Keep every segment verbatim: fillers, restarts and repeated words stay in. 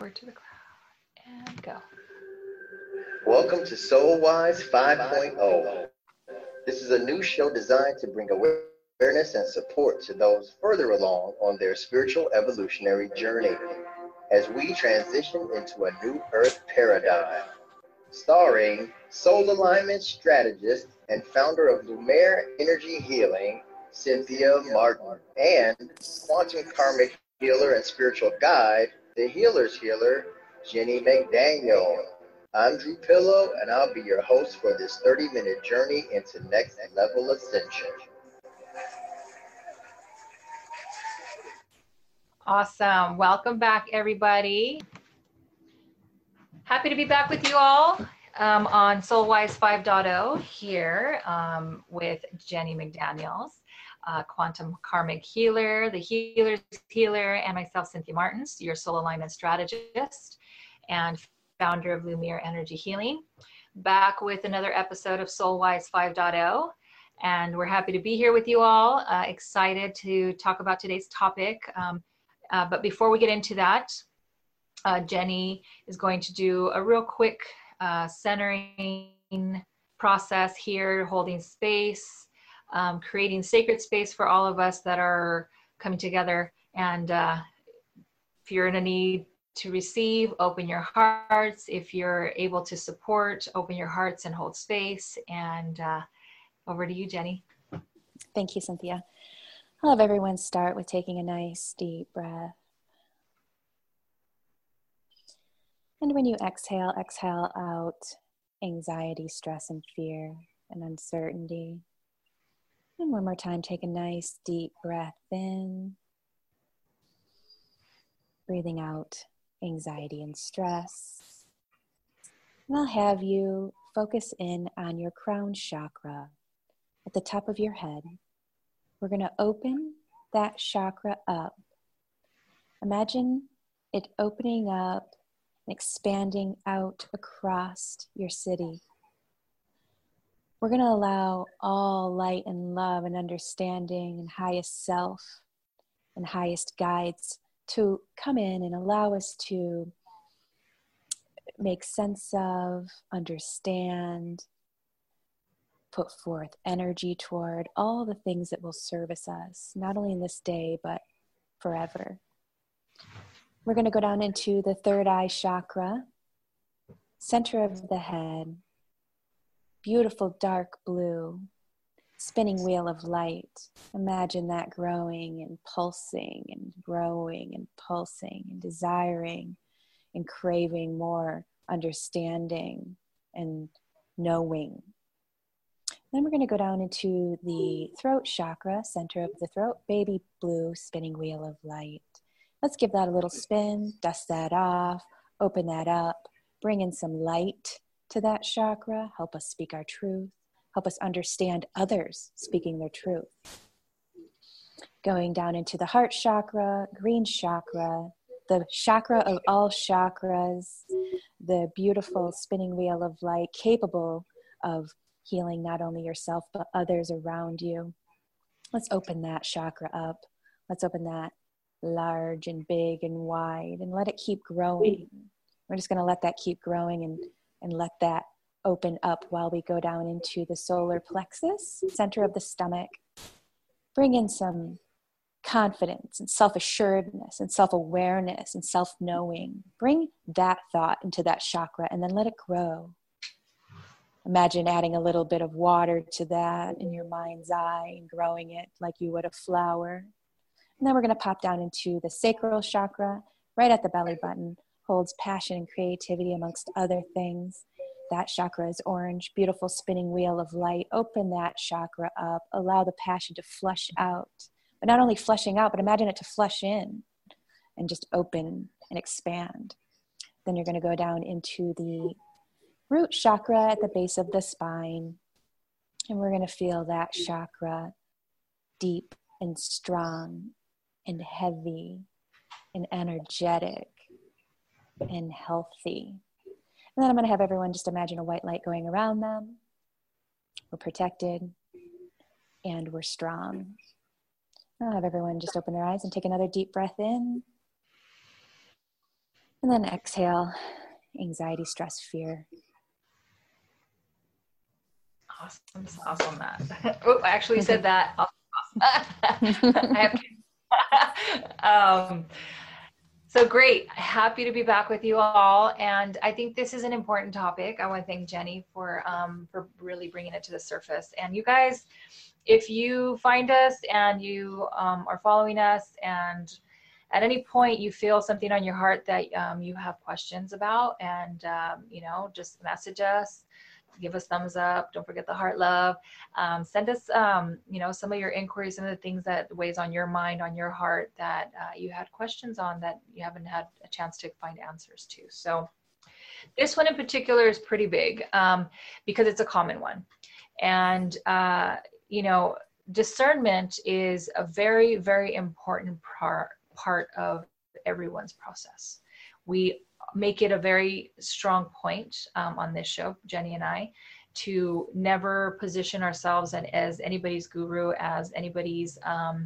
Forward to the crowd and go. Welcome to SoulWise 5.0. This is a new show designed to bring awareness and support to those further along on their spiritual evolutionary journey as we transition into a new earth paradigm. Starring soul alignment strategist and founder of Lumiere Energy Healing, Cynthia Martin, and quantum karmic healer and spiritual guide, the healer's healer, Jenny McDaniel. I'm Drew Pillow, and I'll be your host for this thirty-minute journey into next level ascension. Awesome. Welcome back, everybody. Happy to be back with you all um, on SoulWise 5.0 here um, with Jenny McDaniels, uh, quantum karmic healer, the healer's healer, and myself, Cynthia Martins, your soul alignment strategist and founder of Lumiere Energy Healing. Back with another episode of SoulWise 5.0. And we're happy to be here with you all. Uh, excited to talk about today's topic. Um, uh, but before we get into that, Uh, Jenny is going to do a real quick uh, centering process here, holding space, um, creating sacred space for all of us that are coming together. And uh, if you're in a need to receive, open your hearts. If you're able to support, open your hearts and hold space. And uh, over to you, Jenny. Thank you, Cynthia. I'll have everyone start with taking a nice deep breath. And when you exhale, exhale out anxiety, stress, and fear, and uncertainty. And one more time, take a nice deep breath in. Breathing out anxiety and stress. And I'll have you focus in on your crown chakra at the top of your head. We're going to open that chakra up. Imagine it opening up and expanding out across your city. We're going to allow all light and love and understanding and highest self and highest guides to come in and allow us to make sense of, understand, put forth energy toward all the things that will service us, not only in this day, but forever. We're going to go down into the third eye chakra, center of the head, beautiful dark blue, spinning wheel of light. Imagine that growing and pulsing and growing and pulsing and desiring and craving more understanding and knowing. Then we're going to go down into the throat chakra, center of the throat, baby blue, spinning wheel of light. Let's give that a little spin, dust that off, open that up, bring in some light to that chakra, help us speak our truth, help us understand others speaking their truth. Going down into the heart chakra, green chakra, the chakra of all chakras, the beautiful spinning wheel of light, capable of healing not only yourself, but others around you. Let's open that chakra up. Let's open that large and big and wide and let it keep growing. We're just going to let that keep growing and, and let that open up while we go down into the solar plexus, center of the stomach. Bring in some confidence and self-assuredness and self-awareness and self-knowing. Bring that thought into that chakra and then let it grow. Imagine adding a little bit of water to that in your mind's eye and growing it like you would a flower. And then we're going to pop down into the sacral chakra, right at the belly button, holds passion and creativity amongst other things. That chakra is orange, beautiful spinning wheel of light. Open that chakra up, allow the passion to flush out. But not only flushing out, but imagine it to flush in and just open and expand. Then you're going to go down into the root chakra at the base of the spine. And we're going to feel that chakra deep and strong and heavy and energetic and healthy. And then I'm going to have everyone just imagine a white light going around them. We're protected and we're strong. I'll have everyone just open their eyes and take another deep breath in And then exhale, anxiety, stress, fear. Awesome sauce on that. Oh, I actually said that. Awesome. I have um, so great. Happy to be back with you all. And I think this is an important topic. I want to thank Jenny for, um, for really bringing it to the surface. And you guys, if you find us and you um, are following us, and at any point you feel something on your heart that um, you have questions about, and um, you know, just message us, give us thumbs up. Don't forget the heart love. Um, send us, um, you know, some of your inquiries and the things that weighs on your mind, on your heart, that uh, you had questions on that you haven't had a chance to find answers to. So this one in particular is pretty big um, because it's a common one. And, uh, you know, discernment is a very, very important part, part of everyone's process. We make it a very strong point um, on this show, Jenny and I, to never position ourselves and as anybody's guru, as anybody's, um,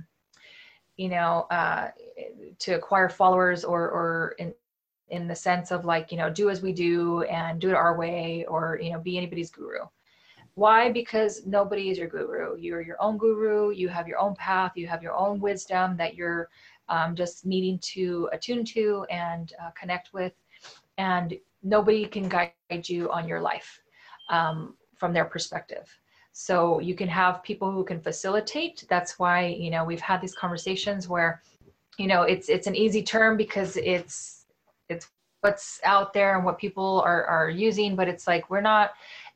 you know, uh, to acquire followers, or, or in, in the sense of like, you know, do as we do and do it our way, or, you know, be anybody's guru. Why? Because nobody is your guru. You're your own guru. You have your own path. You have your own wisdom that you're um, just needing to attune to and uh, connect with. And nobody can guide you on your life um, from their perspective. So you can have people who can facilitate. That's why, you know, we've had these conversations where, you know, it's it's an easy term because it's it's what's out there and what people are are using, but it's like we're not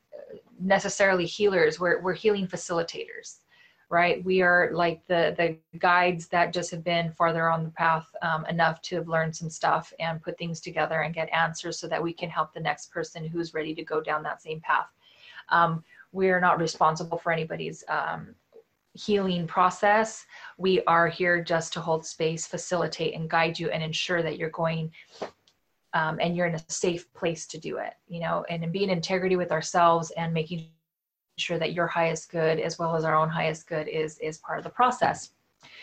necessarily healers. We're we're healing facilitators. Right? We are like the, the guides that just have been farther on the path um, enough to have learned some stuff and put things together and get answers so that we can help the next person who's ready to go down that same path. Um, we're not responsible for anybody's um, healing process. We are here just to hold space, facilitate, and guide you, and ensure that you're going um, and you're in a safe place to do it, you know, and in being in integrity with ourselves and making sure that your highest good as well as our own highest good is is part of the process.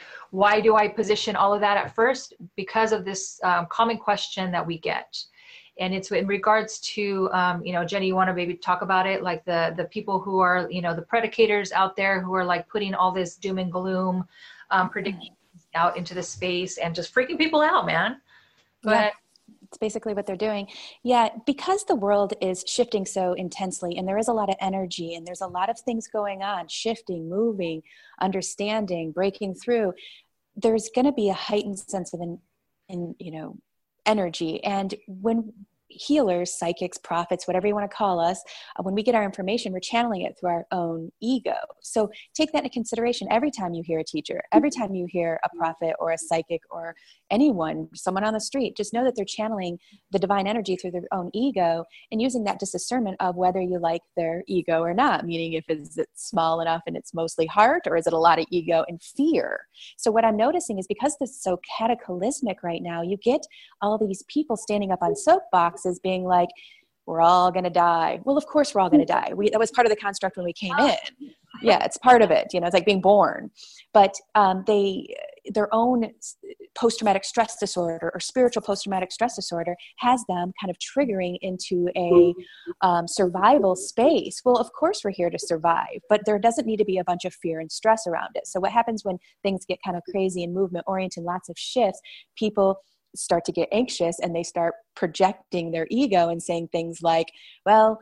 Why do I position all of that at first? Because of this um, common question that we get, and it's in regards to um, you know, Jenny, you want to maybe talk about it, like the the people who are, you know, the predicators out there who are like putting all this doom and gloom um, predictions out into the space and just freaking people out, man. Go yeah. ahead. It's basically what they're doing. Yeah, because the world is shifting so intensely, and there is a lot of energy, and there's a lot of things going on, shifting, moving, understanding, breaking through. There's going to be a heightened sense of, in, in, you know, energy. And when healers, psychics, prophets, whatever you want to call us, uh, when we get our information, we're channeling it through our own ego. So take that into consideration every time you hear a teacher, every time you hear a prophet or a psychic or anyone, someone on the street, just know that they're channeling the divine energy through their own ego and using that discernment of whether you like their ego or not, meaning if it's small enough and it's mostly heart, or is it a lot of ego and fear? So what I'm noticing is because this is so cataclysmic right now, you get all these people standing up on soapboxes being like, we're all going to die. Well, of course we're all going to die. We, that was part of the construct when we came in. Yeah, it's part of it. You know, it's like being born. But um, they, their own post-traumatic stress disorder or spiritual post-traumatic stress disorder has them kind of triggering into a um, survival space. Well, of course we're here to survive, but there doesn't need to be a bunch of fear and stress around it. So what happens when things get kind of crazy and movement oriented, lots of shifts, people start to get anxious and they start projecting their ego and saying things like, well,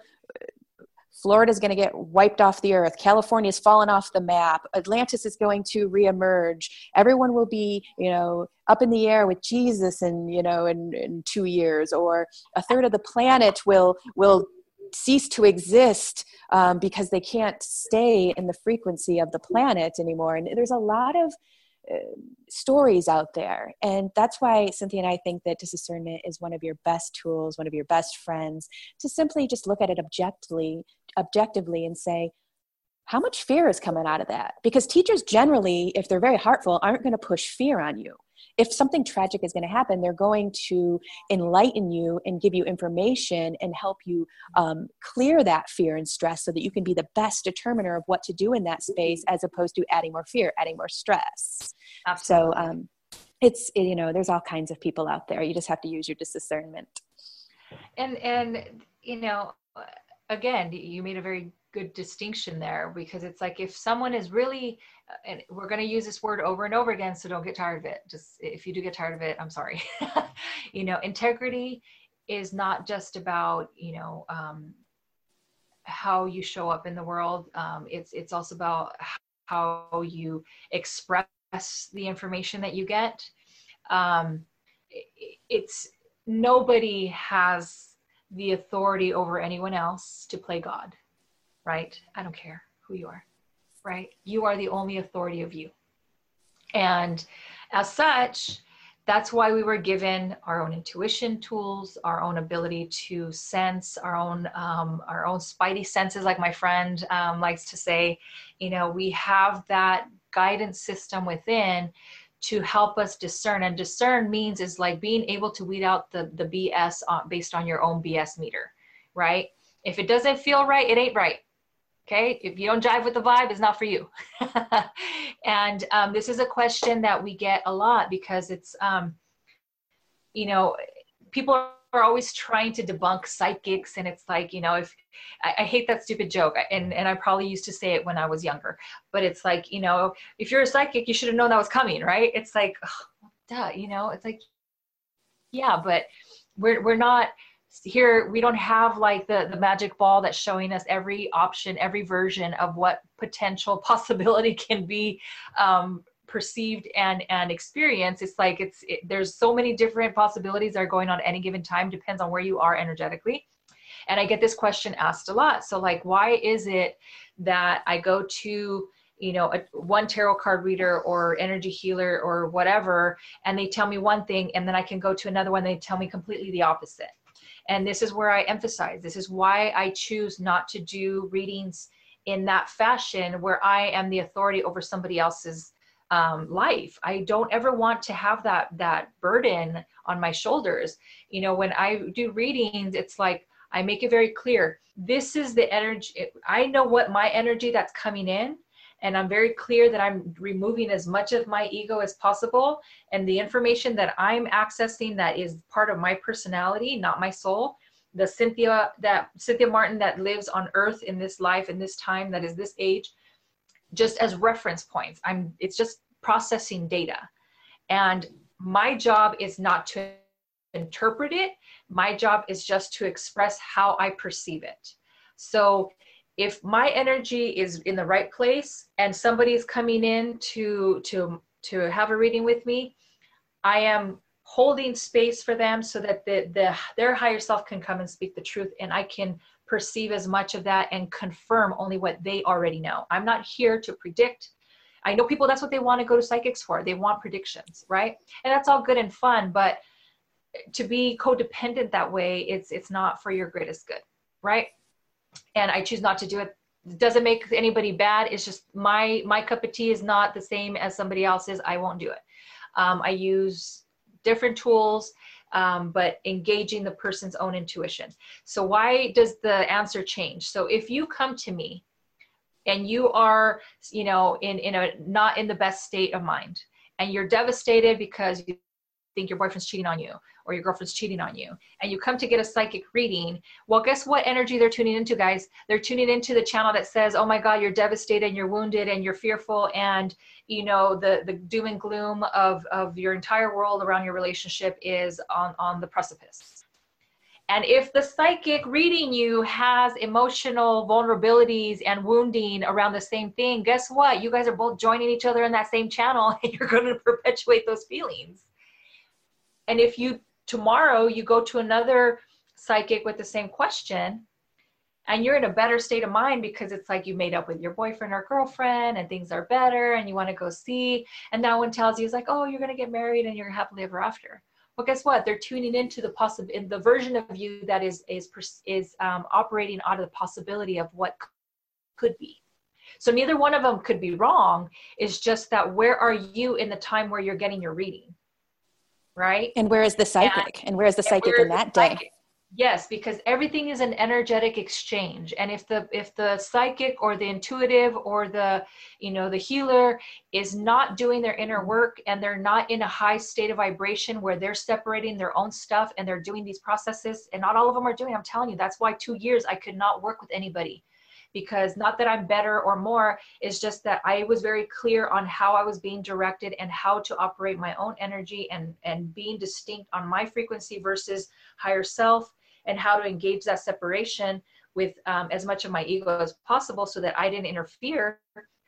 Florida's going to get wiped off the earth. California's fallen off the map. Atlantis is going to reemerge. Everyone will be, you know, up in the air with Jesus in, you know, in, in two years, or a third of the planet will, will cease to exist um, because they can't stay in the frequency of the planet anymore. And there's a lot of Uh, stories out there. And that's why Cynthia and I think that discernment is one of your best tools, one of your best friends, to simply just look at it objectively, objectively and say, how much fear is coming out of that? Because teachers generally, if they're very heartful, aren't going to push fear on you. If something tragic is going to happen, they're going to enlighten you and give you information and help you um, clear that fear and stress so that you can be the best determiner of what to do in that space, as opposed to adding more fear, adding more stress. Absolutely. So, um, it's, you know, there's all kinds of people out there. You just have to use your discernment. And, and, you know, again, you made a very good distinction there, because it's like, if someone is really, and we're going to use this word over and over again, so don't get tired of it. Just, if you do get tired of it, I'm sorry. You know, integrity is not just about, you know, um, how you show up in the world. Um, it's, it's also about how you express the information that you get. Um, it, it's, nobody has the authority over anyone else to play God, right? I don't care who you are, right? You are the only authority of you. And as such, that's why we were given our own intuition tools, our own ability to sense, our own, um, our own spidey senses, like my friend um, likes to say. You know, we have that guidance system within to help us discern. And discern means is like being able to weed out the, the B S on, based on your own B S meter, right? If it doesn't feel right, it ain't right. Okay. If you don't jive with the vibe, it's not for you. And um, this is a question that we get a lot, because it's, um, you know, people are always trying to debunk psychics. And it's like, you know, if I, I hate that stupid joke, and, and I probably used to say it when I was younger, but it's like, you know, if you're a psychic, you should have known that was coming, right? It's like, oh, duh, you know, it's like, yeah, but we're, we're not here. We don't have like the, the magic ball that's showing us every option, every version of what potential possibility can be um, perceived and, and experienced. It's like, it's, it, there's so many different possibilities that are going on at any given time, depends on where you are energetically. And I get this question asked a lot. So like, why is it that I go to, you know, a, one tarot card reader or energy healer or whatever, and they tell me one thing, and then I can go to another one, they tell me completely the opposite. And this is where I emphasize, this is why I choose not to do readings in that fashion, where I am the authority over somebody else's um, life. I don't ever want to have that, that burden on my shoulders. You know, when I do readings, it's like, I make it very clear, this is the energy. I know what my energy that's coming in, and I'm very clear that I'm removing as much of my ego as possible. And the information that I'm accessing that is part of my personality, not my soul, the Cynthia, that Cynthia Martin that lives on earth in this life, in this time, that is this age, just as reference points. I'm, it's just processing data. And my job is not to interpret it. My job is just to express how I perceive it. So if my energy is in the right place and somebody is coming in to, to, to have a reading with me, I am holding space for them so that the, the, their higher self can come and speak the truth, and I can perceive as much of that and confirm only what they already know. I'm not here to predict. I know people, that's what they want to go to psychics for. They want predictions, right? And that's all good and fun, but to be codependent that way, it's, it's not for your greatest good, right? And I choose not to do it. It doesn't make anybody bad. It's just my, my cup of tea is not the same as somebody else's. I won't do it. Um, I use different tools, um, but engaging the person's own intuition. So why does the answer change? So if you come to me and you are, you know, in, in a, not in the best state of mind, and you're devastated because you think your boyfriend's cheating on you or your girlfriend's cheating on you, and you come to get a psychic reading, well, guess what energy they're tuning into, guys? They're tuning into the channel that says, oh my God, you're devastated and you're wounded and you're fearful, and you know, the, the doom and gloom of, of your entire world around your relationship is on, on the precipice. And if the psychic reading you has emotional vulnerabilities and wounding around the same thing, guess what? You guys are both joining each other in that same channel, and you're going to perpetuate those feelings. And if you, tomorrow, you go to another psychic with the same question, and you're in a better state of mind because it's like you made up with your boyfriend or girlfriend and things are better and you want to go see, and that one tells you, it's like, oh, you're going to get married and you're happily ever after. Well, guess what? They're tuning into the possible, in the version of you that is, is, is um, operating out of the possibility of what could be. So neither one of them could be wrong. It's just that where are you in the time where you're getting your reading? Right? And where is the psychic? And, and where is the psychic in that day? Yes, because everything is an energetic exchange. And if the if the psychic or the intuitive or the, you know, the healer is not doing their inner work, and they're not in a high state of vibration where they're separating their own stuff and they're doing these processes, and not all of them are doing, I'm telling you, that's why two years I could not work with anybody. Because not that I'm better or more, it's just that I was very clear on how I was being directed and how to operate my own energy, and, and being distinct on my frequency versus higher self, and how to engage that separation with um, as much of my ego as possible so that I didn't interfere.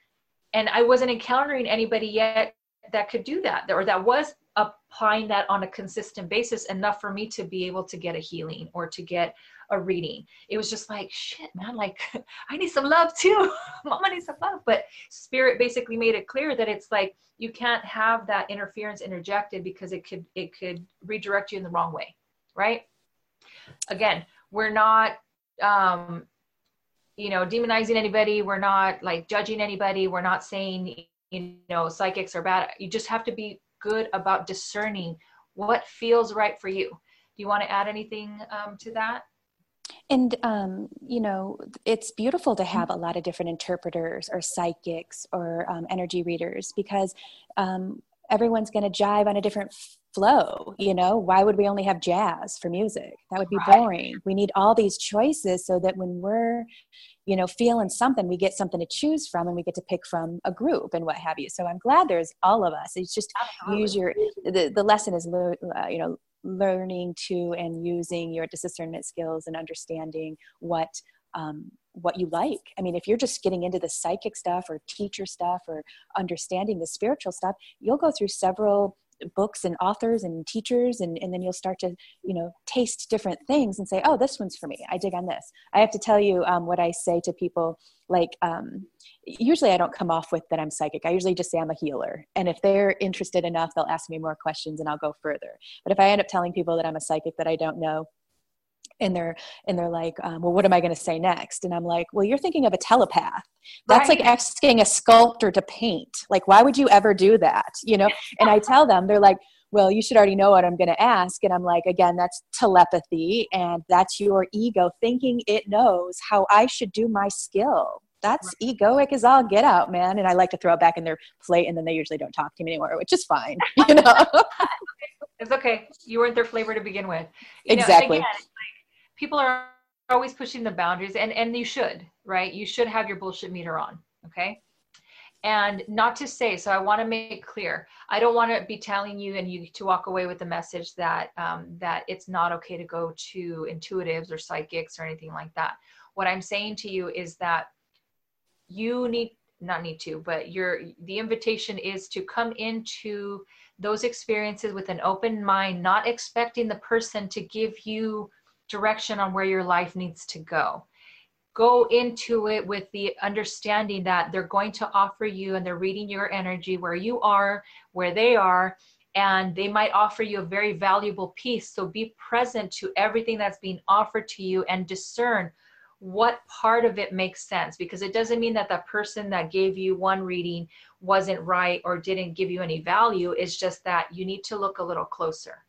And I wasn't encountering anybody yet that could do that, or that was applying that on a consistent basis enough for me to be able to get a healing or to get a reading. It was just like, shit, man, like I need some love too. Mama needs some love. But spirit basically made it clear that it's like, you can't have that interference interjected, because it could, it could redirect you in the wrong way. Right. Again, we're not, um, you know, demonizing anybody. We're not like judging anybody. We're not saying, you know, psychics are bad. You just have to be good about discerning what feels right for you. Do you want to add anything um, to that? And, um, you know, it's beautiful to have a lot of different interpreters or psychics or um, energy readers, because um, everyone's going to jive on a different flow. You know, why would we only have jazz for music? That would be Right. boring. We need all these choices so that when we're, you know, feeling something, we get something to choose from, and we get to pick from a group and what have you. So I'm glad there's all of us. It's just Absolutely. use your, the, the lesson is, uh, you know, learning to and using your discernment skills and understanding what um, what you like. I mean, if you're just getting into the psychic stuff or teacher stuff or understanding the spiritual stuff, you'll go through several books and authors and teachers, and, and then you'll start to, you know, taste different things and say, oh, this one's for me. I dig on this. I have to tell you um, what I say to people, like, um, usually I don't come off with that I'm psychic. I usually just say I'm a healer. And if they're interested enough, they'll ask me more questions and I'll go further. But if I end up telling people that I'm a psychic that I don't know, and they're, and they're like, um, well, what am I going to say next? And I'm like, well, you're thinking of a telepath. That's right. Like asking a sculptor to paint. Like, why would you ever do that? You know? And I tell them, they're like, well, you should already know what I'm going to ask. And I'm like, again, that's telepathy. And that's your ego thinking it knows how I should do my skill. That's right. Egoic as all get out, man. And I like to throw it back in their plate, and then they usually don't talk to me anymore, which is fine. You know? It's okay. You weren't their flavor to begin with. You exactly. Know, again, people are always pushing the boundaries, and, and you should, right? You should have your bullshit meter on. Okay. And not to say, so I want to make clear, I don't want to be telling you and you to walk away with the message that, um, that it's not okay to go to intuitives or psychics or anything like that. What I'm saying to you is that you need, not need to, but your, the invitation is to come into those experiences with an open mind, not expecting the person to give you direction on where your life needs to go. Go into it with the understanding that they're going to offer you, and they're reading your energy where you are, where they are, and they might offer you a very valuable piece. So be present to everything that's being offered to you and discern what part of it makes sense, because it doesn't mean that the person that gave you one reading wasn't right or didn't give you any value. It's just that you need to look a little closer.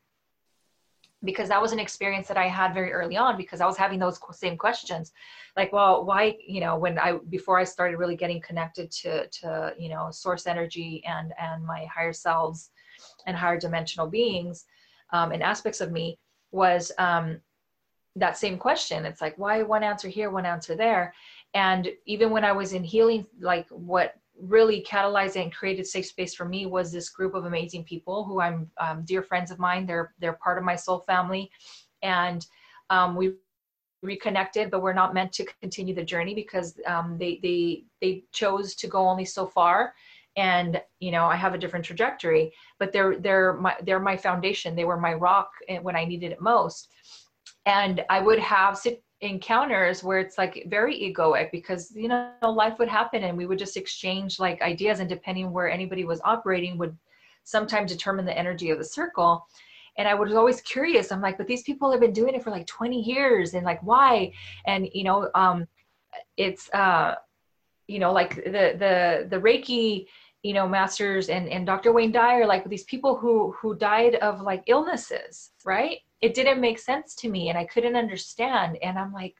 Because that was an experience that I had very early on, because I was having those same questions. Like, well, why, you know, when I, before I started really getting connected to, to, you know, source energy and, and my higher selves and higher dimensional beings um, and aspects of me, was um, that same question. It's like, why one answer here, one answer there? And even when I was in healing, like what really catalyzed and created safe space for me was this group of amazing people who I'm um, dear friends of mine. They're, they're part of my soul family. And um, we reconnected, but we're not meant to continue the journey because um, they, they, they chose to go only so far. And, you know, I have a different trajectory, but they're, they're my, they're my foundation. They were my rock when I needed it most. And I would have sit encounters where it's like very egoic, because, you know, life would happen and we would just exchange like ideas, and depending where anybody was operating would sometimes determine the energy of the circle. And I was always curious. I'm like, but these people have been doing it for like twenty years, and like, why? And, you know, um, it's, uh, you know, like the, the, the Reiki, you know, masters and, and Doctor Wayne Dyer, like these people who, who died of like illnesses, right? it didn't make sense to me and I couldn't understand. And I'm like,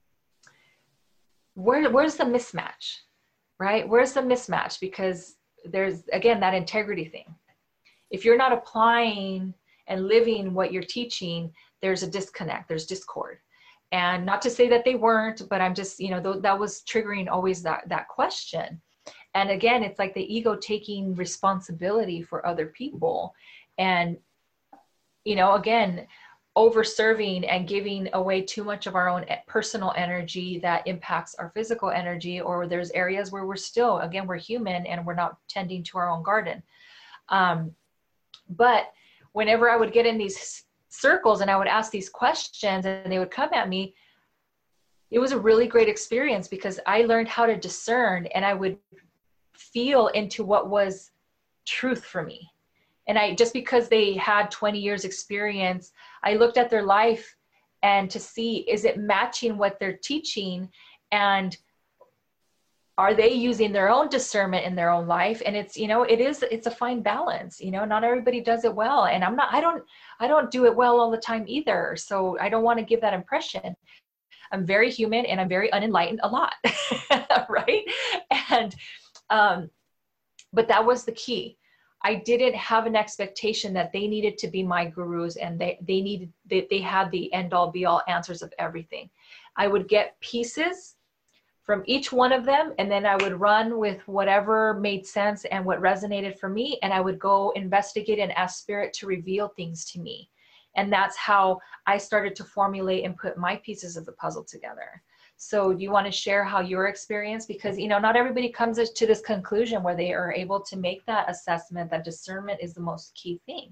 where, where's the mismatch, right? Where's the mismatch? Because there's, again, that integrity thing. If you're not applying and living what you're teaching, there's a disconnect, there's discord. And not to say that they weren't, but I'm just, you know, th- that was triggering always that, that question. And again, it's like the ego taking responsibility for other people. And, you know, again, over serving and giving away too much of our own personal energy that impacts our physical energy, or there's areas where we're still, again, we're human and we're not tending to our own garden. Um, but whenever I would get in these circles and I would ask these questions and they would come at me, it was a really great experience because I learned how to discern and I would feel into what was truth for me. And I, just because they had twenty years experience, I looked at their life and to see, is it matching what they're teaching? And are they using their own discernment in their own life? And it's, you know, it is, it's a fine balance, you know, not everybody does it well. And I'm not, I don't, I don't do it well all the time either. So I don't want to give that impression. I'm very human and I'm very unenlightened a lot. Right. And, um, but that was the key. I didn't have an expectation that they needed to be my gurus and they, they needed, they, they had the end all be all answers of everything. I would get pieces from each one of them. And then I would run with whatever made sense and what resonated for me. And I would go investigate and ask spirit to reveal things to me. And that's how I started to formulate and put my pieces of the puzzle together. So do you want to share how your experience, because, you know, not everybody comes to this conclusion where they are able to make that assessment, that discernment is the most key thing.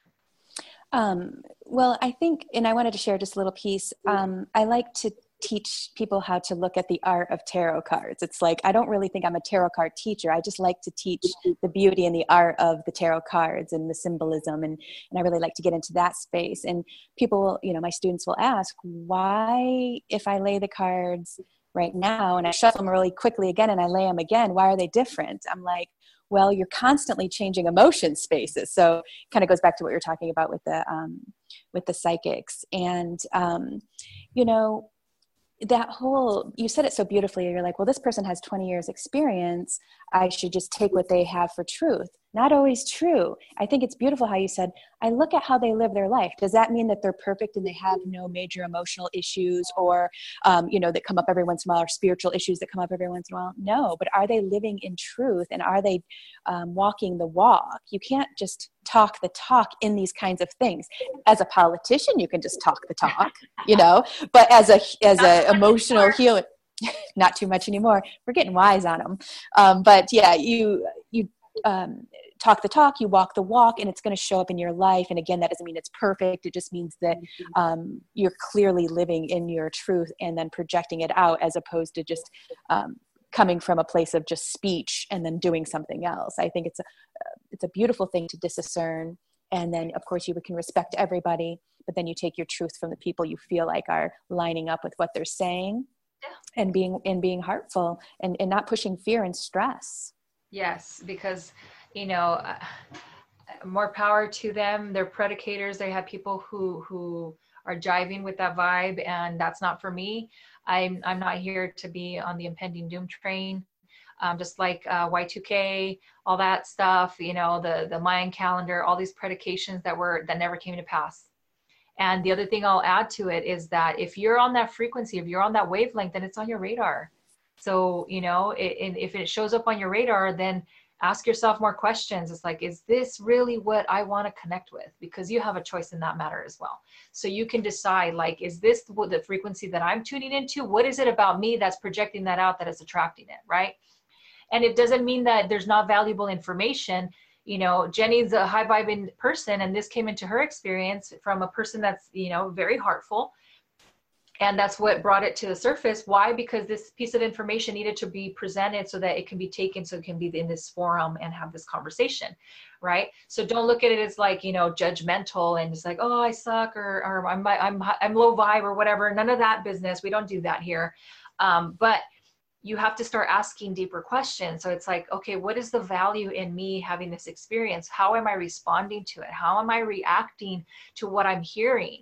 Um, well, I think, and I wanted to share just a little piece. Um, I like to teach people how to look at the art of tarot cards. It's like, I don't really think I'm a tarot card teacher. I just like to teach the beauty and the art of the tarot cards and the symbolism. And, and I really like to get into that space. And people will, you know, my students will ask, why, if I lay the cards right now and I shuffle them really quickly again and I lay them again, why are they different? I'm like, well, you're constantly changing emotion spaces. So it kind of goes back to what you're talking about with the, um, with the psychics. And, um, you know, that whole, you said it so beautifully. You're like, well, this person has twenty years experience. I should just take what they have for truth. Not always true. I think it's beautiful how you said, I look at how they live their life. Does that mean that they're perfect and they have no major emotional issues or, um, you know, that come up every once in a while, or spiritual issues that come up every once in a while? No, but are they living in truth and are they um, walking the walk? You can't just talk the talk in these kinds of things. As a politician, you can just talk the talk, you know, but as a, as a emotional healer, not too much anymore. We're getting wise on them. Um, but yeah, you, you, um, talk the talk, you walk the walk, and it's going to show up in your life. And again, that doesn't mean it's perfect. It just means that um, you're clearly living in your truth and then projecting it out, as opposed to just um, coming from a place of just speech and then doing something else. I think it's a, it's a beautiful thing to discern. And then of course you can respect everybody, but then you take your truth from the people you feel like are lining up with what they're saying. Yeah. and being, and being heartful and, and not pushing fear and stress. Yes, because, you know, uh, more power to them. They're predicators. They have people who, who are jiving with that vibe, and that's not for me. I'm, I'm not here to be on the impending doom train. Um, just like uh, Y two K, all that stuff, you know, the, the Mayan calendar, all these predications that were, that never came to pass. And the other thing I'll add to it is that if you're on that frequency, if you're on that wavelength, then it's on your radar. So, you know, it, it, if it shows up on your radar, then ask yourself more questions. It's like, is this really what I want to connect with? Because you have a choice in that matter as well. So you can decide, like, is this the frequency that I'm tuning into? What is it about me that's projecting that out, that is attracting it, right? And it doesn't mean that there's not valuable information. You know, Jenny's a high vibing person, and this came into her experience from a person that's, you know, very heartful. And that's what brought it to the surface. Why? Because this piece of information needed to be presented so that it can be taken, so it can be in this forum and have this conversation, right? So don't look at it as like, you know, judgmental and just like, oh, I suck, or, or I'm, I'm, I'm low vibe or whatever. None of that business. We don't do that here. Um, but you have to start asking deeper questions. So it's like, okay, what is the value in me having this experience? How am I responding to it? How am I reacting to what I'm hearing?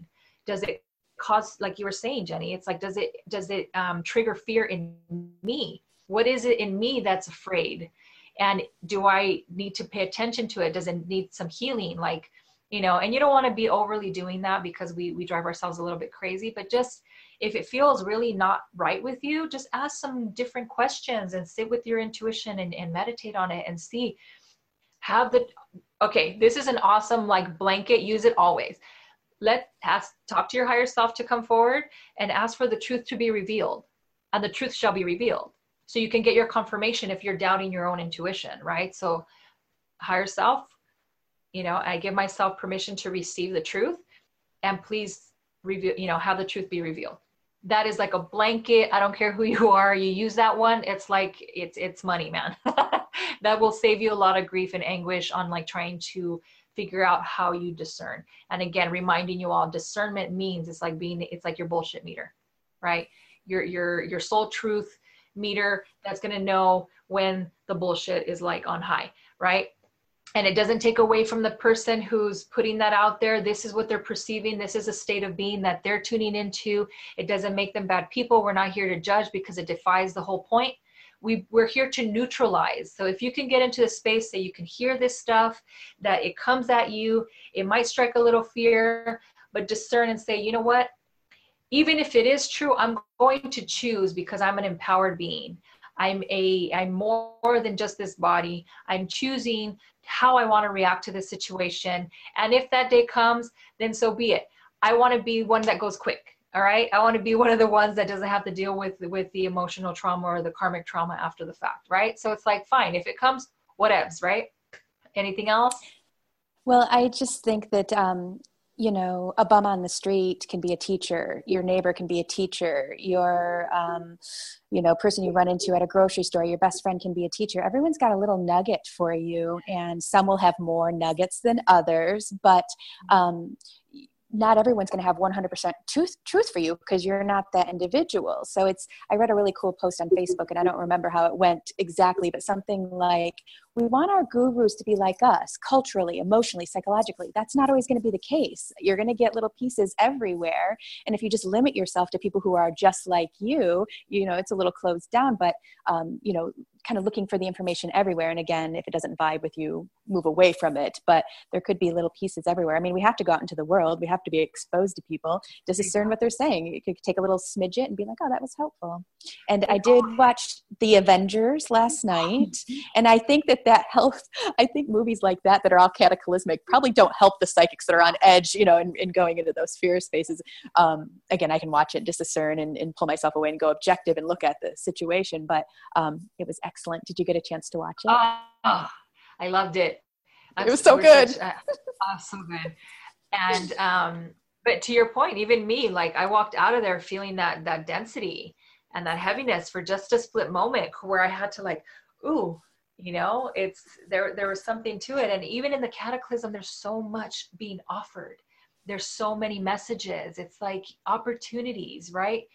Does it cause, like you were saying, Jenny, it's like, does it, does it um, trigger fear in me? What is it in me that's afraid? And do I need to pay attention to it? Does it need some healing? Like, you know, and you don't want to be overly doing that because we, we drive ourselves a little bit crazy, but just, if it feels really not right with you, just ask some different questions and sit with your intuition and, and meditate on it and see, have the, okay, this is an awesome like blanket, use it always. Let ask, talk to your higher self to come forward and ask for the truth to be revealed, and the truth shall be revealed. So you can get your confirmation if you're doubting your own intuition, right? So higher self, you know, I give myself permission to receive the truth, and please reveal, you know, have the truth be revealed. That is like a blanket. I don't care who you are. You use that one. It's like, it's, it's money, man. That will save you a lot of grief and anguish on like trying to figure out how you discern. And again, reminding you all, discernment means it's like being, it's like your bullshit meter, right? Your, your, your soul truth meter that's going to know when the bullshit is like on high, right? And it doesn't take away from the person who's putting that out there. This is what they're perceiving. This is a state of being that they're tuning into. It doesn't make them bad people. We're not here to judge because it defies the whole point. We, we're here to neutralize. So if you can get into a space that you can hear this stuff, that it comes at you, it might strike a little fear, but discern and say, you know what? Even if it is true, I'm going to choose because I'm an empowered being. I'm a, I'm more than just this body. I'm choosing how I want to react to this situation. And if that day comes, then so be it. I want to be one that goes quick. All right. I want to be one of the ones that doesn't have to deal with, with the emotional trauma or the karmic trauma after the fact. Right. So it's like, fine, if it comes, whatevs, right? Anything else? Well, I just think that, um, you know, a bum on the street can be a teacher. Your neighbor can be a teacher. Your, um, you know, person you run into at a grocery store, your best friend can be a teacher. Everyone's got a little nugget for you, and some will have more nuggets than others, but, um, not everyone's going to have one hundred percent truth, truth for you because you're not that individual. So it's, I read a really cool post on Facebook and I don't remember how it went exactly, but something like, we want our gurus to be like us culturally, emotionally, psychologically. That's not always going to be the case. You're going to get little pieces everywhere. And if you just limit yourself to people who are just like you, you know, it's a little closed down, but, um, you know, kind of looking for the information everywhere. And again, if it doesn't vibe with you, move away from it. But there could be little pieces everywhere. I mean, we have to go out into the world. We have to be exposed to people to discern what they're saying. You could take a little smidget and be like, oh, that was helpful. And I did watch The Avengers last night. And I think that that helps. I think movies like that, that are all cataclysmic, probably don't help the psychics that are on edge, you know, and, and going into those fear spaces. Um, again, I can watch it, discern and, and pull myself away and go objective and look at the situation. But um, it was excellent. Did you get a chance to watch it? Oh, I loved it. It was so good. Such, uh, oh, so good. And, um, but to your point, even me, like I walked out of there feeling that, that density and that heaviness for just a split moment where I had to like, ooh, you know, it's there, there was something to it. And even in the cataclysm, there's so much being offered. There's so many messages. It's like opportunities, right?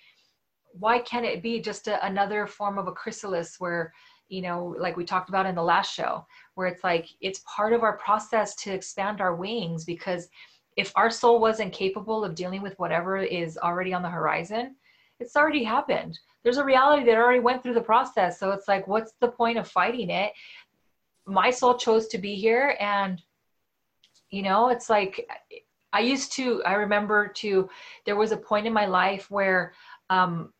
Why can't it be just a, another form of a chrysalis where, you know, like we talked about in the last show, where it's like, it's part of our process to expand our wings, because if our soul wasn't capable of dealing with whatever is already on the horizon, it's already happened. There's a reality that already went through the process. So it's like, what's the point of fighting it? My soul chose to be here. And, you know, it's like, I used to, I remember to, there was a point in my life where, um,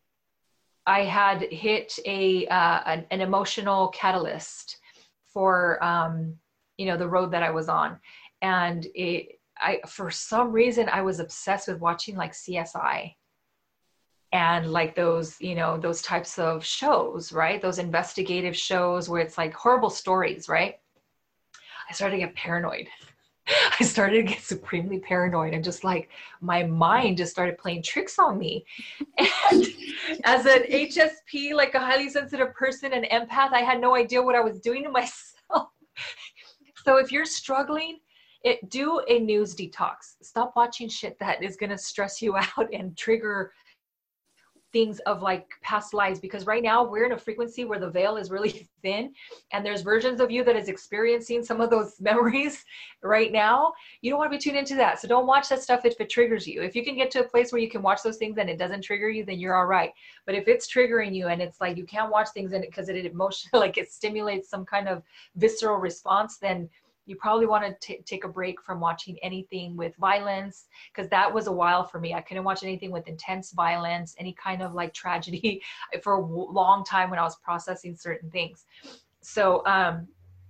I had hit a, uh, an, an emotional catalyst for, um, you know, the road that I was on. And it, I, for some reason, I was obsessed with watching like C S I and like those, you know, those types of shows, right? Those investigative shows where it's like horrible stories, right? I started to get paranoid. I started to get supremely paranoid, and just like my mind just started playing tricks on me. And as an H S P, like a highly sensitive person, an empath, I had no idea what I was doing to myself. So if you're struggling, it, do a news detox. Stop watching shit that is going to stress you out and trigger things of like past lives, because right now we're in a frequency where the veil is really thin, and there's versions of you that is experiencing some of those memories right now. You don't want to be tuned into that. So don't watch that stuff if it triggers you. If you can get to a place where you can watch those things and it doesn't trigger you, then you're all right. But if it's triggering you and it's like you can't watch things in it because it emotion like it stimulates some kind of visceral response, then you probably want to take a break from watching anything with violence, because that was a while for me. I couldn't watch anything with intense violence, any kind of like tragedy for a long time when I was processing certain things. So um,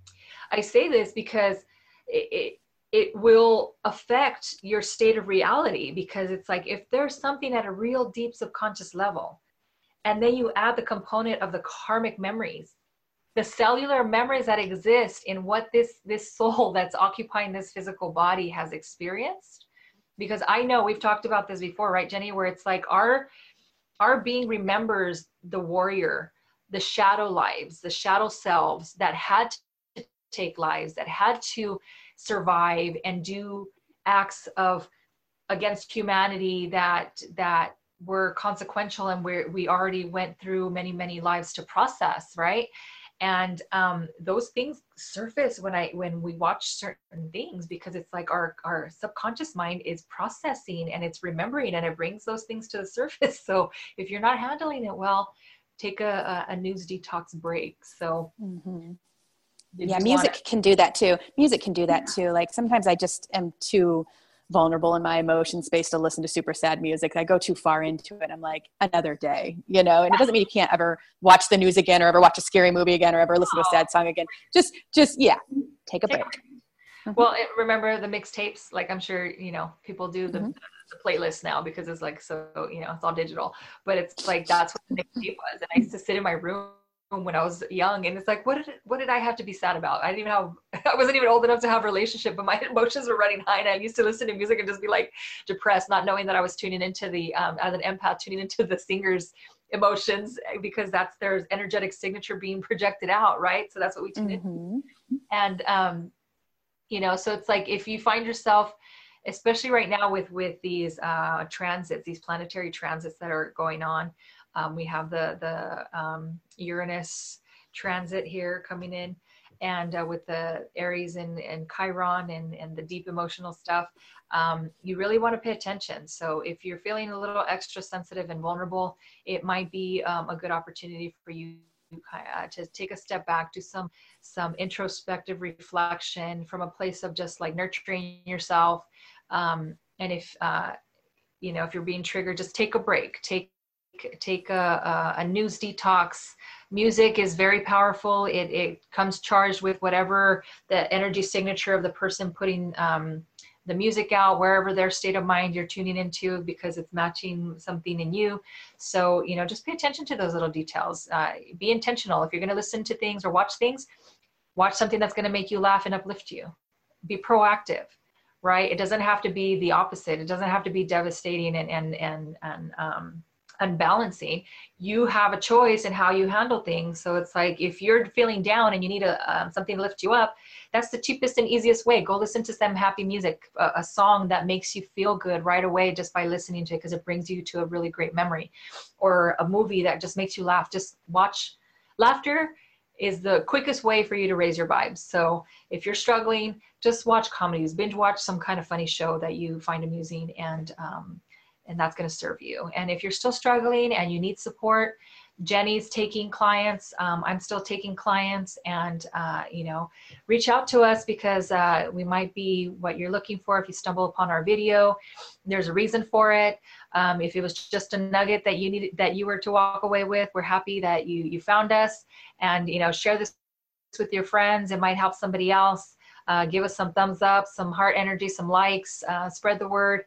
I say this because it, it, it will affect your state of reality, because it's like if there's something at a real deep subconscious level, and then you add the component of the karmic memories, the cellular memories that exist in what this, this soul that's occupying this physical body has experienced. Because I know we've talked about this before, right, Jenny, where it's like our, our being remembers the warrior, the shadow lives, the shadow selves that had to take lives, that had to survive and do acts of against humanity that, that were consequential, and where we already went through many, many lives to process, right? And um, those things surface when I when we watch certain things, because it's like our, our subconscious mind is processing and it's remembering, and it brings those things to the surface. So if you're not handling it well, take a, a, a news detox break. So mm-hmm. yeah, music wanna- can do that too. Music can do that yeah. too. Like sometimes I just am too vulnerable in my emotion space to listen to super sad music. I go too far into it. I'm like, another day, you know, and it doesn't mean you can't ever watch the news again, or ever watch a scary movie again, or ever listen to a sad song again. Just, just, yeah, take a break. Well, it, remember the mixtapes? Like, I'm sure, you know, people do the, mm-hmm. the playlist now, because it's like, so, you know, it's all digital, but it's like, that's what the mixtape was. And I used to sit in my room when I was young, and it's like, what did what did I have to be sad about? I didn't even have, I wasn't even old enough to have a relationship, but my emotions were running high, and I used to listen to music and just be like depressed, not knowing that I was tuning into the um, as an empath, tuning into the singer's emotions, because that's their energetic signature being projected out, right? So that's what we tune mm-hmm. into. And um, you know, so it's like if you find yourself, especially right now with with these uh, transits, these planetary transits that are going on. Um, we have the, the um, Uranus transit here coming in, and uh, with the Aries and, and Chiron and, and the deep emotional stuff, um, you really want to pay attention. So if you're feeling a little extra sensitive and vulnerable, it might be um, a good opportunity for you uh, to take a step back, do some, some introspective reflection from a place of just like nurturing yourself. Um, and if, uh, you know, if you're being triggered, just take a break, take take a, a, a news detox. Music is very powerful. It, it comes charged with whatever the energy signature of the person putting um, the music out, wherever their state of mind you're tuning into, because it's matching something in you. So, you know, just pay attention to those little details. Uh, be intentional. If you're going to listen to things or watch things, watch something that's going to make you laugh and uplift you. Be proactive, right? It doesn't have to be the opposite. It doesn't have to be devastating and, and, and, and, um, unbalancing. You have a choice in how you handle things. So it's like, if you're feeling down and you need a um, something to lift you up, that's the cheapest and easiest way. Go listen to some happy music, a, a song that makes you feel good right away just by listening to it, because it brings you to a really great memory, or a movie that just makes you laugh. Just watch. Laughter is the quickest way for you to raise your vibes. So if you're struggling, just watch comedies, binge watch some kind of funny show that you find amusing, and um, and that's going to serve you. And if you're still struggling and you need support, Jenny's taking clients. Um, I'm still taking clients, and, uh, you know, reach out to us, because uh, we might be what you're looking for. If you stumble upon our video, there's a reason for it. Um, if it was just a nugget that you needed, that you were to walk away with, we're happy that you, you found us, and, you know, share this with your friends. It might help somebody else. Uh, give us some thumbs up, some heart energy, some likes, uh, spread the word.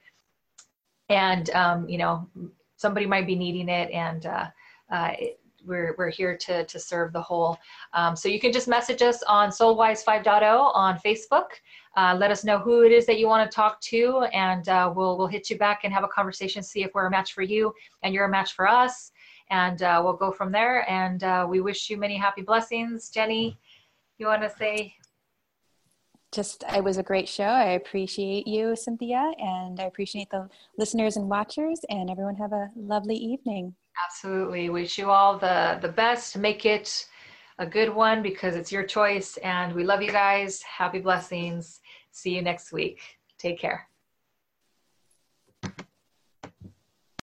And, um, you know, somebody might be needing it, and uh, uh, it, we're, we're here to, to serve the whole. Um, so you can just message us on Soulwise five point oh on Facebook. Uh, let us know who it is that you want to talk to, and uh, we'll, we'll hit you back and have a conversation, see if we're a match for you and you're a match for us. And uh, we'll go from there. And uh, we wish you many happy blessings. Jenny, you want to say? Just, it was a great show. I appreciate you, Cynthia, and I appreciate the listeners and watchers, and everyone have a lovely evening. Absolutely. Wish you all the, the best. Make it a good one because it's your choice. And we love you guys. Happy blessings. See you next week. Take care.